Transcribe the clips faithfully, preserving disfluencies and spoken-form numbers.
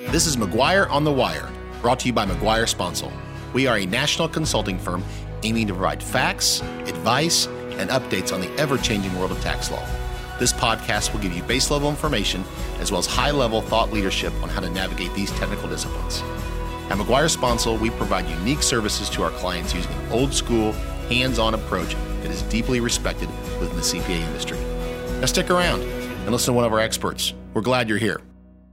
This is McGuire on the Wire, brought to you by McGuire Sponsel. We are a national consulting firm aiming to provide facts, advice, and updates on the ever-changing world of tax law. This podcast will give you base-level information as well as high-level thought leadership on how to navigate these technical disciplines. At McGuire Sponsel, we provide unique services to our clients using an old-school, hands-on approach that is deeply respected within the C P A industry. Now stick around and listen to one of our experts. We're glad you're here.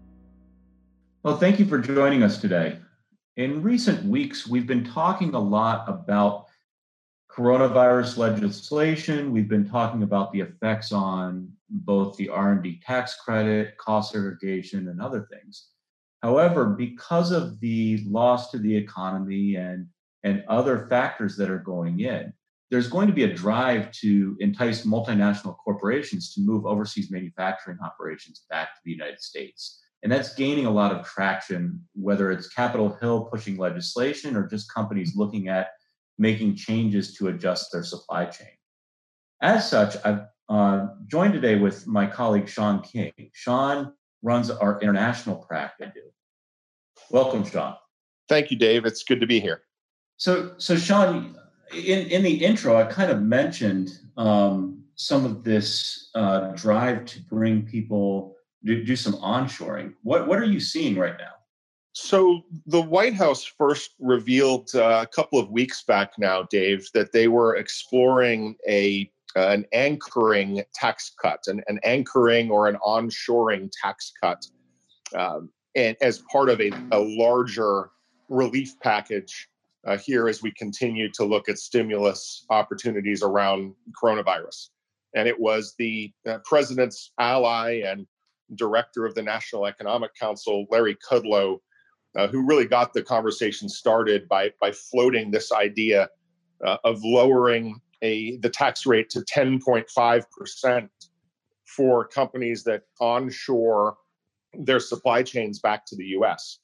Well, thank you for joining us today. In recent weeks, we've been talking a lot about coronavirus legislation. We've been talking about the effects on both the R and D tax credit, cost segregation, and other things. However, because of the loss to the economy and, and other factors that are going in, there's going to be a drive to entice multinational corporations to move overseas manufacturing operations back to the United States. And that's gaining a lot of traction, whether it's Capitol Hill pushing legislation or just companies looking at making changes to adjust their supply chain. As such, I've uh, joined today with my colleague, Sean King. Sean runs our international practice. Welcome, Sean. Thank you, Dave. It's good to be here. So, so Sean, in, in the intro, I kind of mentioned um, some of this uh, drive to bring people to do some onshoring. What, what are you seeing right now? So the White House first revealed uh, a couple of weeks back now, Dave, that they were exploring a uh, an anchoring tax cut, an, an anchoring or an onshoring tax cut, um, and as part of a, a larger relief package uh, here as we continue to look at stimulus opportunities around coronavirus. And it was the uh, president's ally and director of the National Economic Council, Larry Kudlow, Uh, who really got the conversation started by by floating this idea uh, of lowering a the tax rate to ten point five percent for companies that onshore their supply chains back to the U S.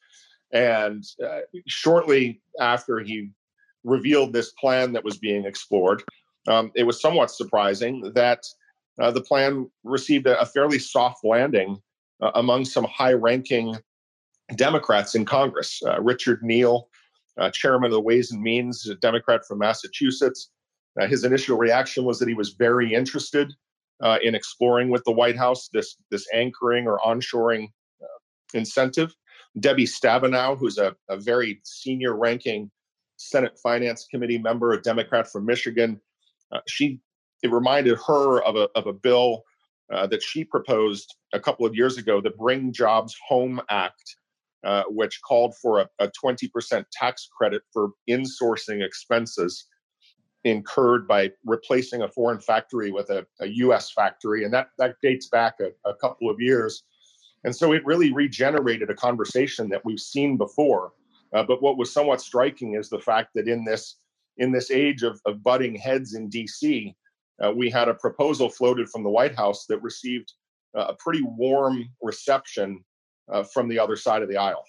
And uh, shortly after he revealed this plan that was being explored, um, it was somewhat surprising that uh, the plan received a, a fairly soft landing uh, among some high-ranking Democrats in Congress. Uh, Richard Neal, uh, chairman of the Ways and Means, a Democrat from Massachusetts. Uh, his initial reaction was that he was very interested uh, in exploring with the White House this, this anchoring or onshoring uh, incentive. Debbie Stabenow, who's a, a very senior ranking Senate Finance Committee member, a Democrat from Michigan, uh, she it reminded her of a, of a bill uh, that she proposed a couple of years ago, the Bring Jobs Home Act, Uh, which called for a, a twenty percent tax credit for insourcing expenses incurred by replacing a foreign factory with a, a U S factory. And that, that dates back a, a couple of years. And so it really regenerated a conversation that we've seen before. Uh, but what was somewhat striking is the fact that in this, in this age of, of butting heads in D C, uh, we had a proposal floated from the White House that received uh, a pretty warm reception Uh, from the other side of the aisle.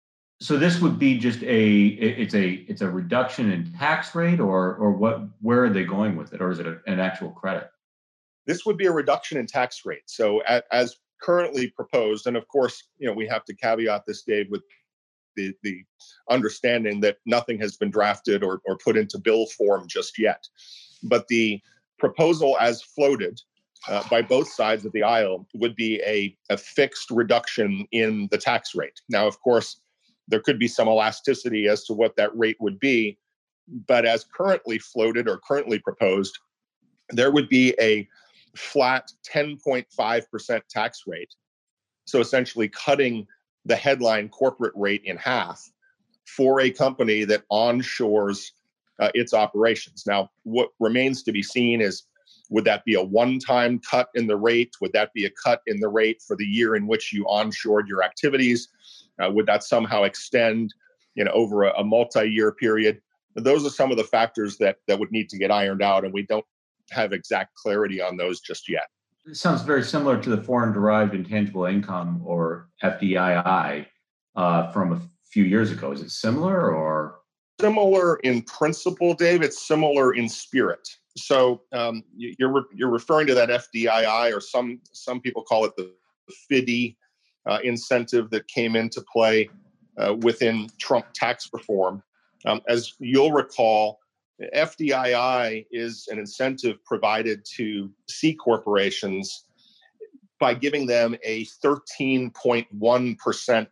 So this would be just a it's a it's a reduction in tax rate, or or what? Where are they going with it, or is it a, an actual credit? This would be a reduction in tax rate. So as, as currently proposed, and of course, you know, we have to caveat this, Dave, with the the understanding that nothing has been drafted or or put into bill form just yet. But the proposal as floated Uh, by both sides of the aisle would be a, a fixed reduction in the tax rate. Now, of course, there could be some elasticity as to what that rate would be, but as currently floated or currently proposed, there would be a flat ten point five percent tax rate. So essentially cutting the headline corporate rate in half for a company that onshores uh, its operations. Now, what remains to be seen is, would that be a one-time cut in the rate? Would that be a cut in the rate for the year in which you onshored your activities? Uh, would that somehow extend, you know, over a, a multi-year period? Those are some of the factors that that would need to get ironed out, and we don't have exact clarity on those just yet. It sounds very similar to the foreign-derived intangible income, or F D I I, uh, from a few years ago. Is it similar, or? Similar in principle, Dave. It's similar in spirit. So um, you're you're referring to that F D I I, or some some people call it the F D I E uh, incentive that came into play uh, within Trump tax reform. Um, as you'll recall, F D I I is an incentive provided to C corporations by giving them a thirteen point one percent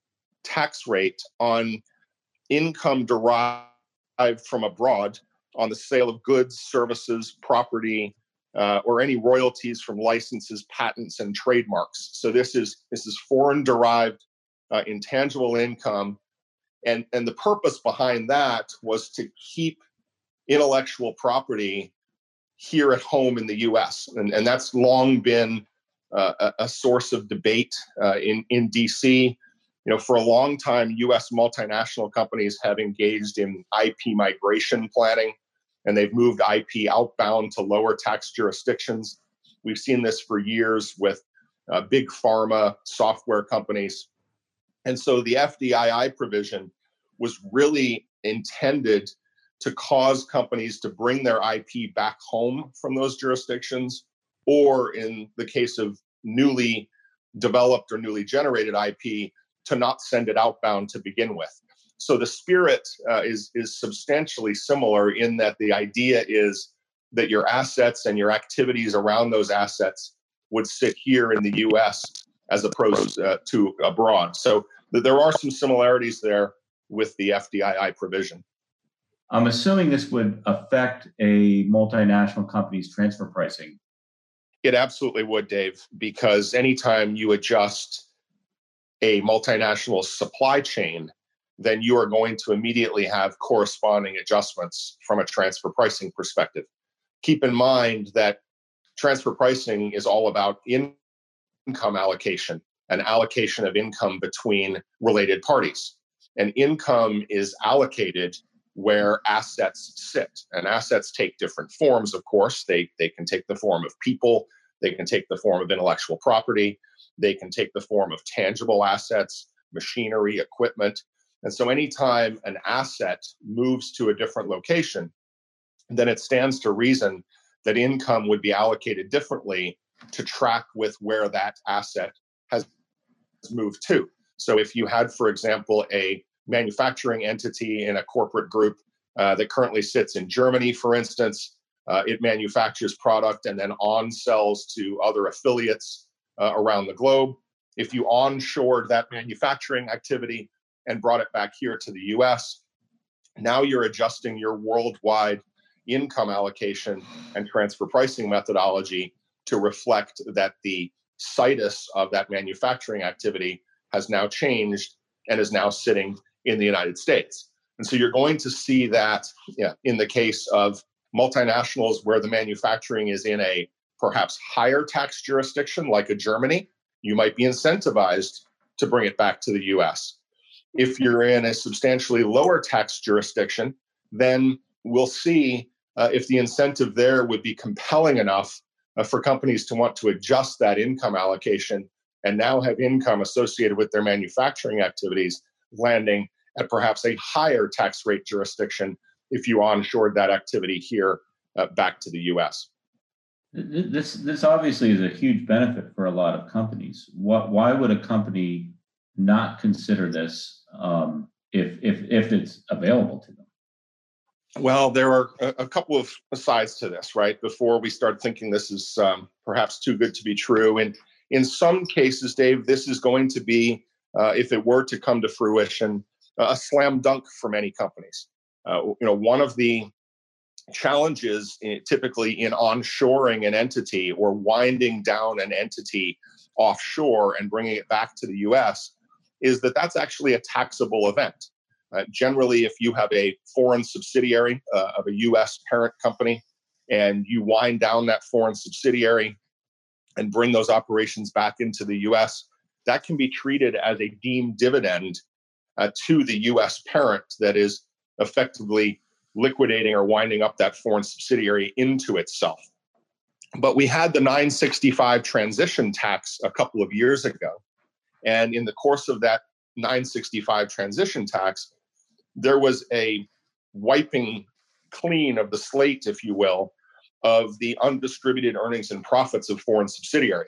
tax rate on income derived from abroad on the sale of goods, services, property, uh, or any royalties from licenses, patents, and trademarks. So this is this is foreign-derived uh, intangible income, and and the purpose behind that was to keep intellectual property here at home in the U S, and and that's long been uh, a, a source of debate uh, in in D C. You know, for a long time, U S multinational companies have engaged in I P migration planning, and they've moved I P outbound to lower tax jurisdictions. We've seen this for years with uh, big pharma software companies. And so the F D I I provision was really intended to cause companies to bring their I P back home from those jurisdictions, or in the case of newly developed or newly generated I P, to not send it outbound to begin with. So the spirit uh, is, is substantially similar in that the idea is that your assets and your activities around those assets would sit here in the U S as opposed uh, to abroad. So th- there are some similarities there with the F D I I provision. I'm assuming this would affect a multinational company's transfer pricing. It absolutely would, Dave, because anytime you adjust a multinational supply chain, then you are going to immediately have corresponding adjustments from a transfer pricing perspective. Keep in mind that transfer pricing is all about in- income allocation, an allocation of income between related parties. And income is allocated where assets sit. And assets take different forms, of course. They, they can take the form of people, they can take the form of intellectual property, they can take the form of tangible assets, machinery, equipment. And so anytime an asset moves to a different location, then it stands to reason that income would be allocated differently to track with where that asset has moved to. So if you had, for example, a manufacturing entity in a corporate group uh, that currently sits in Germany, for instance, uh, it manufactures product and then on-sells to other affiliates uh, around the globe. If you onshored that manufacturing activity and brought it back here to the U S, now you're adjusting your worldwide income allocation and transfer pricing methodology to reflect that the situs of that manufacturing activity has now changed and is now sitting in the United States. And so you're going to see that yeah, in the case of multinationals where the manufacturing is in a perhaps higher tax jurisdiction like a Germany, you might be incentivized to bring it back to the U S. If you're in a substantially lower tax jurisdiction, then we'll see uh, if the incentive there would be compelling enough uh, for companies to want to adjust that income allocation and now have income associated with their manufacturing activities landing at perhaps a higher tax rate jurisdiction if you onshored that activity here uh, back to the U S. This this obviously is a huge benefit for a lot of companies. What, why would a company not consider this um, if if if it's available to them? Well, there are a, a couple of sides to this, right? Before we start thinking this is um, perhaps too good to be true. And in some cases, Dave, this is going to be, uh, if it were to come to fruition, a slam dunk for many companies. Uh, you know, one of the challenges in, typically in onshoring an entity or winding down an entity offshore and bringing it back to the U S is that that's actually a taxable event. Uh, generally, if you have a foreign subsidiary uh, of a U S parent company and you wind down that foreign subsidiary and bring those operations back into the U S, that can be treated as a deemed dividend uh, to the U S parent that is effectively liquidating or winding up that foreign subsidiary into itself. But we had the nine sixty-five transition tax a couple of years ago. And in the course of that nine sixty-five transition tax, there was a wiping clean of the slate, if you will, of the undistributed earnings and profits of foreign subsidiaries.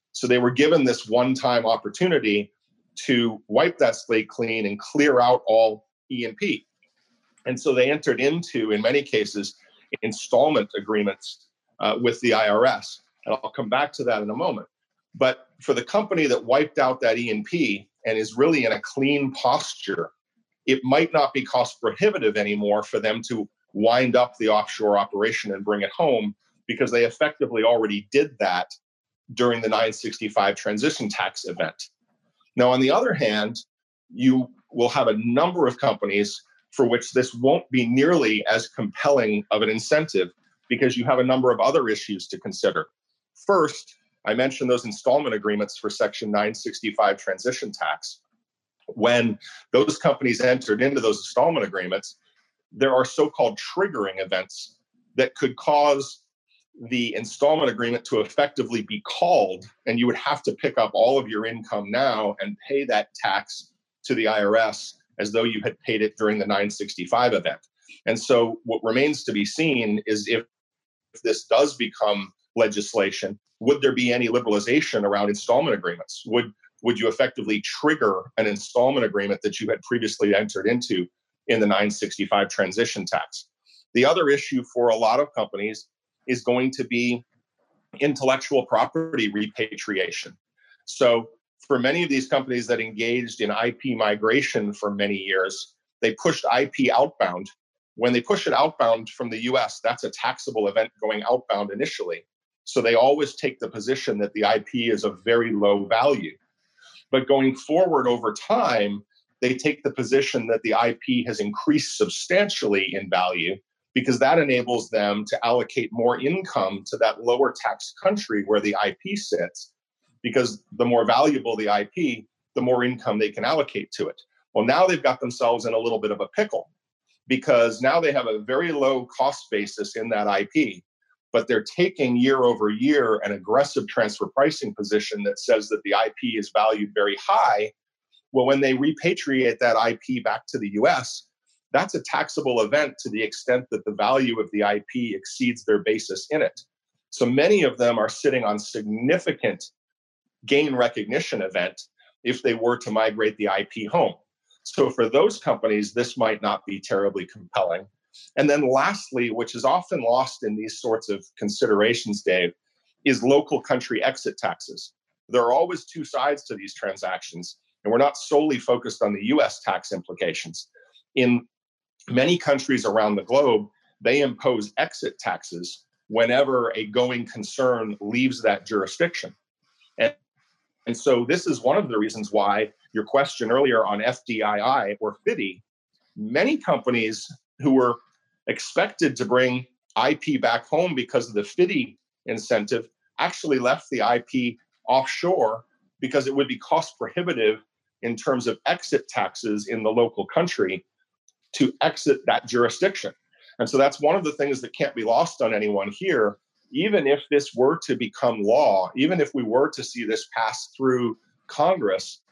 So they were given this one-time opportunity to wipe that slate clean and clear out all E and P. And so they entered into, in many cases, installment agreements uh, with the I R S. And I'll come back to that in a moment. But for the company that wiped out that E and P and is really in a clean posture, it might not be cost prohibitive anymore for them to wind up the offshore operation and bring it home, because they effectively already did that during the nine sixty-five transition tax event. Now, on the other hand, you will have a number of companies for which this won't be nearly as compelling of an incentive, because you have a number of other issues to consider. First, I mentioned those installment agreements for Section nine sixty-five transition tax. When those companies entered into those installment agreements, there are so-called triggering events that could cause the installment agreement to effectively be called, and you would have to pick up all of your income now and pay that tax to the I R S as though you had paid it during the nine sixty-five event. And so what remains to be seen is if, if this does become legislation, would there be any liberalization around installment agreements? Would, would you effectively trigger an installment agreement that you had previously entered into in the nine sixty-five transition tax? The other issue for a lot of companies is going to be intellectual property repatriation. So for many of these companies that engaged in I P migration for many years, they pushed I P outbound. When they push it outbound from the U S, that's a taxable event going outbound initially. So they always take the position that the I P is of very low value. But going forward over time, they take the position that the I P has increased substantially in value, because that enables them to allocate more income to that lower tax country where the I P sits, because the more valuable the I P, the more income they can allocate to it. Well, now they've got themselves in a little bit of a pickle, because now they have a very low cost basis in that I P, but they're taking year over year an aggressive transfer pricing position that says that the I P is valued very high. Well, when they repatriate that I P back to the U S, that's a taxable event to the extent that the value of the I P exceeds their basis in it. So many of them are sitting on significant gain recognition event if they were to migrate the I P home. So for those companies, this might not be terribly compelling. And then lastly, which is often lost in these sorts of considerations, Dave, is local country exit taxes. There are always two sides to these transactions, and we're not solely focused on the U S tax implications. In many countries around the globe, they impose exit taxes whenever a going concern leaves that jurisdiction. And, and so this is one of the reasons why your question earlier on F D I I or F D I, many companies who were expected to bring I P back home because of the F D I incentive actually left the I P offshore because it would be cost prohibitive in terms of exit taxes in the local country to exit that jurisdiction. And so that's one of the things that can't be lost on anyone here. Even if this were to become law, even if we were to see this pass through Congress,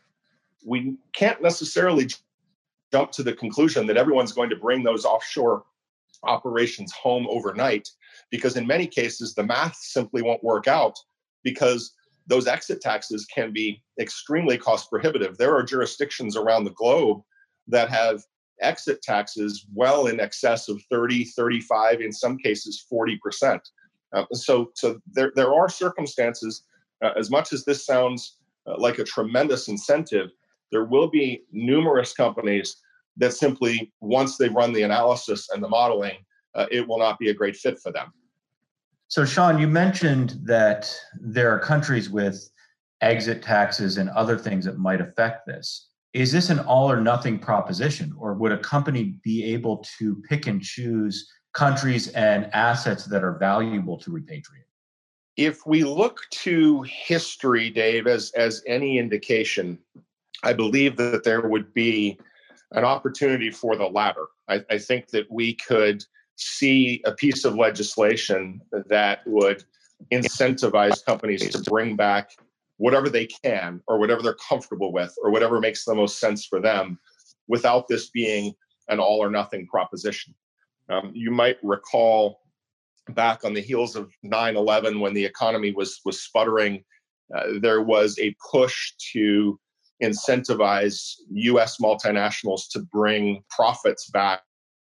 we can't necessarily jump to the conclusion that everyone's going to bring those offshore operations home overnight, because in many cases, the math simply won't work out, because those exit taxes can be extremely cost prohibitive. There are jurisdictions around the globe that have exit taxes well in excess of thirty, thirty-five, in some cases forty percent. Uh, so so there, there are circumstances, uh, as much as this sounds uh, like a tremendous incentive, there will be numerous companies that simply, once they run the analysis and the modeling, uh, it will not be a great fit for them. So Sean, you mentioned that there are countries with exit taxes and other things that might affect this. Is this an all or nothing proposition, or would a company be able to pick and choose countries and assets that are valuable to repatriate? If we look to history, Dave, as, as any indication, I believe that there would be an opportunity for the latter. I, I think that we could see a piece of legislation that would incentivize companies to bring back whatever they can, or whatever they're comfortable with, or whatever makes the most sense for them, without this being an all or nothing proposition. Um, you might recall back on the heels of nine eleven, when the economy was was sputtering uh, there was a push to incentivize U S multinationals to bring profits back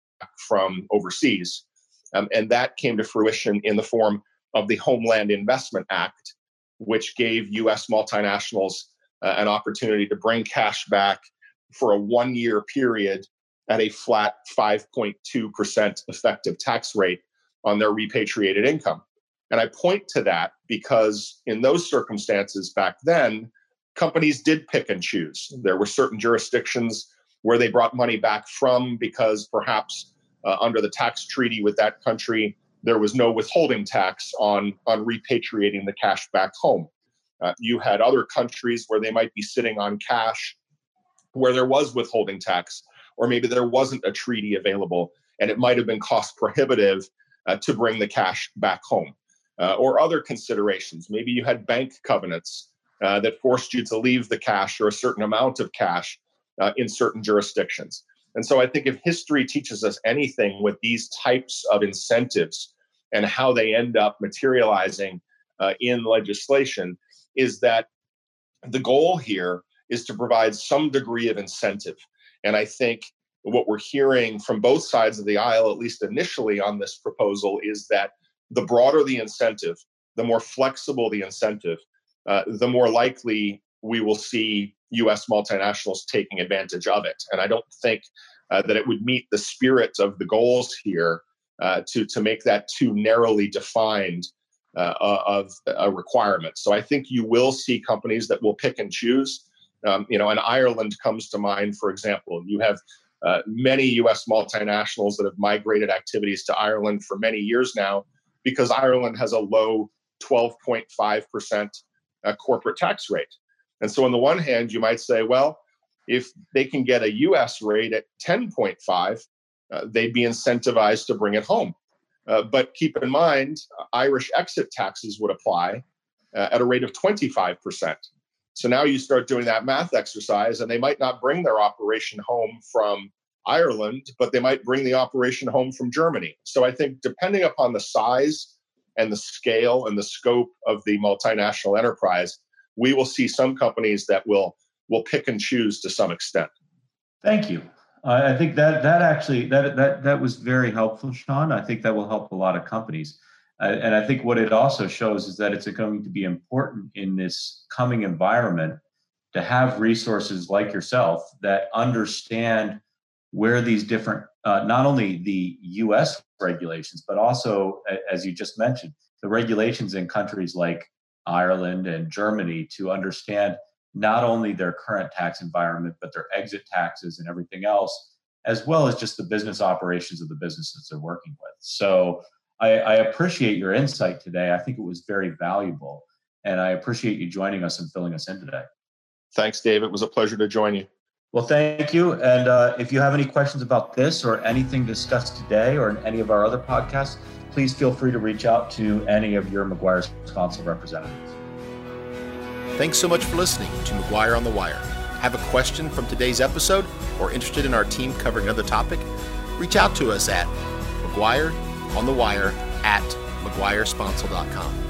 from overseas. Um, and that came to fruition in the form of the Homeland Investment Act, which gave U S multinationals uh, an opportunity to bring cash back for a one-year period at a flat five point two percent effective tax rate on their repatriated income. And I point to that because in those circumstances back then, companies did pick and choose. There were certain jurisdictions where they brought money back from because perhaps uh, under the tax treaty with that country, there was no withholding tax on, on repatriating the cash back home. Uh, you had other countries where they might be sitting on cash where there was withholding tax, or maybe there wasn't a treaty available and it might have been cost prohibitive uh, to bring the cash back home. Uh, or other considerations. Maybe you had bank covenants uh, that forced you to leave the cash or a certain amount of cash uh, in certain jurisdictions. And so I think if history teaches us anything with these types of incentives and how they end up materializing uh, in legislation, is that the goal here is to provide some degree of incentive. And I think what we're hearing from both sides of the aisle, at least initially on this proposal, is that the broader the incentive, the more flexible the incentive, uh, the more likely we will see U S multinationals taking advantage of it. And I don't think uh, that it would meet the spirit of the goals here uh, to, to make that too narrowly defined uh, of a requirement. So I think you will see companies that will pick and choose. Um, you know, and Ireland comes to mind, for example. You have uh, many U S multinationals that have migrated activities to Ireland for many years now, because Ireland has a low twelve point five percent uh, corporate tax rate. And so on the one hand, you might say, well, if they can get a U S rate at ten point five, uh, they'd be incentivized to bring it home. Uh, but keep in mind, uh, Irish exit taxes would apply uh, at a rate of twenty-five percent. So now you start doing that math exercise, and they might not bring their operation home from Ireland, but they might bring the operation home from Germany. So I think depending upon the size and the scale and the scope of the multinational enterprise, we will see some companies that will will pick and choose to some extent. Thank you. Uh, I think that that actually that that that was very helpful, Sean. I think that will help a lot of companies. Uh, and I think what it also shows is that it's going to be important in this coming environment to have resources like yourself that understand where these different, uh, not only the U S regulations, but also, as you just mentioned, the regulations in countries like Ireland and Germany, to understand not only their current tax environment, but their exit taxes and everything else, as well as just the business operations of the businesses they're working with. So I, I appreciate your insight today. I think it was very valuable, and I appreciate you joining us and filling us in today. Thanks, Dave. It was a pleasure to join you. Well, thank you. And uh, if you have any questions about this or anything discussed today or in any of our other podcasts, please feel free to reach out to any of your McGuire Sponsor representatives. Thanks so much for listening to McGuire on the Wire. Have a question from today's episode or interested in our team covering another topic? Reach out to us at McGuire on the Wire at McGuire Sponsor dot com.